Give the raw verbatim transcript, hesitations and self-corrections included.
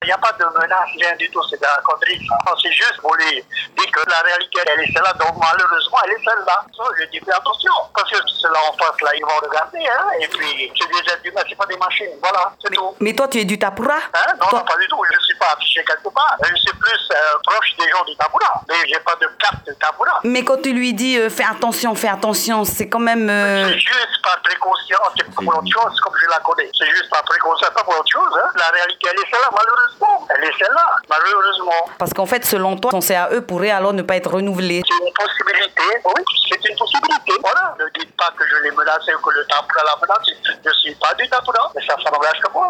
Il n'y a pas de menace, rien du tout, c'est de la connerie. C'est juste pour lui dire que la réalité, elle est celle-là, donc malheureusement, elle est celle-là. Je dis, fais attention, parce que ceux-là en face, là, ils vont regarder, hein, et puis c'est des êtres humains, c'est pas des machines, voilà, c'est mais, tout. Mais toi, tu es du Tapoura? Hein? Non, toi... non, pas du tout, je ne suis pas affiché quelque part. Je suis plus euh, proche des gens du Tapoura, mais j'ai pas de carte de Tapoura. Mais quand tu lui dis euh, fais attention, fais attention, c'est quand même... Euh... C'est juste par précaution, c'est pas pour autre chose, comme je la connais. C'est juste par précaution, pas pour autre chose. Hein. La réalité, elle est celle-là, malheureusement. Elle est celle-là, malheureusement. Parce qu'en fait, selon toi, ton C A E pourrait alors ne pas être renouvelé. C'est une possibilité, oui, c'est une possibilité. Voilà, ne dites pas que je l'ai menacé ou que le Tapoura l'a menacé. Je ne suis pas du Tapoura, mais ça, ça n'engage que moi.